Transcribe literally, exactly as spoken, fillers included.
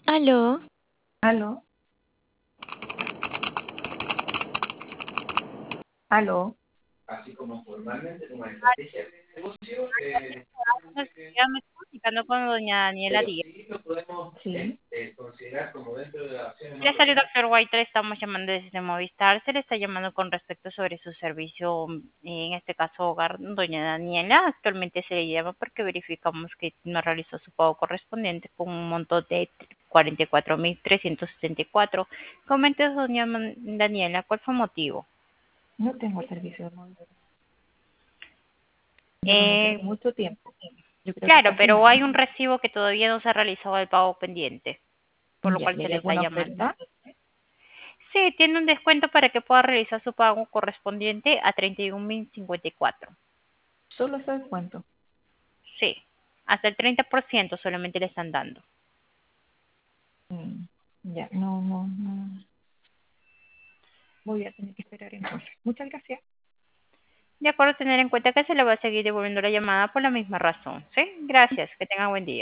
Aló, Aló, aló. Ya me estoy comunicando con doña Daniela Díaz. Sí, Le salió doctor White, le estamos llamando desde Movistar. Se le está llamando con respecto sobre su servicio, en este caso hogar, doña Daniela. Actualmente se le llama porque verificamos que no realizó su pago correspondiente con un monto de cuarenta y cuatro mil trescientos setenta y cuatro. Comente, doña Man- Daniela, ¿cuál fue el motivo? no tengo servicio de móvil. Yo no me Eh, quedé mucho tiempo. Yo creo que claro, casi pero hay nada. un recibo que todavía no se ha realizado el pago pendiente, por lo Ya, cual ¿y se hay le está alguna llamando. oferta? Sí, tiene un descuento para que pueda realizar su pago correspondiente a treinta y un mil cincuenta y cuatro. Solo sabes cuánto. Sí, hasta el treinta por ciento solamente le están dando. Mm, ya, no, no, no. Voy a tener que esperar entonces. Muchas gracias. De acuerdo, tener en cuenta que se le va a seguir devolviendo la llamada por la misma razón. Sí, gracias. Que tenga buen día.